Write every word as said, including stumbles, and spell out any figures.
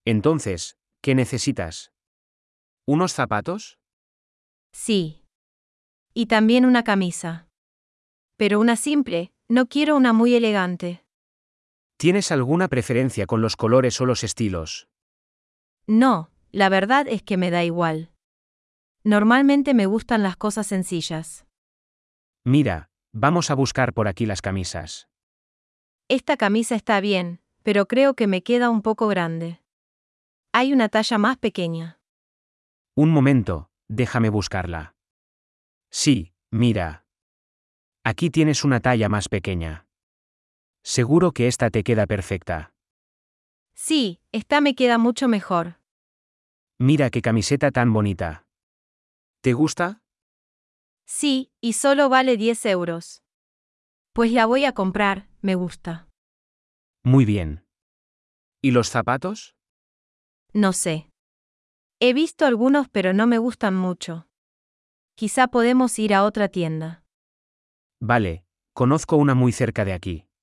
Entonces, ¿qué necesitas? ¿Unos zapatos? Sí. Y también una camisa. Pero una simple, no quiero una muy elegante. ¿Tienes alguna preferencia con los colores o los estilos? No, la verdad es que me da igual. Normalmente me gustan las cosas sencillas. Mira, vamos a buscar por aquí las camisas. Esta camisa está bien, pero creo que me queda un poco grande. Hay una talla más pequeña. Un momento, déjame buscarla. Sí, mira. Aquí tienes una talla más pequeña. Seguro que esta te queda perfecta. Sí, esta me queda mucho mejor. Mira qué camiseta tan bonita. ¿Te gusta? Sí, y solo vale diez euros. Pues la voy a comprar, me gusta. Muy bien. ¿Y los zapatos? No sé. He visto algunos pero no me gustan mucho. Quizá podemos ir a otra tienda. Vale, conozco una muy cerca de aquí.